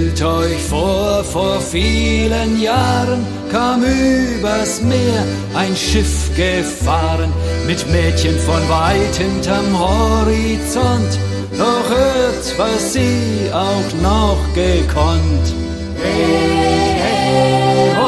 Stellt euch vor vielen Jahren kam übers Meer ein Schiff gefahren, mit Mädchen von weit hinterm Horizont. Doch hört, was sie auch noch gekonnt. Hey, hey, ho.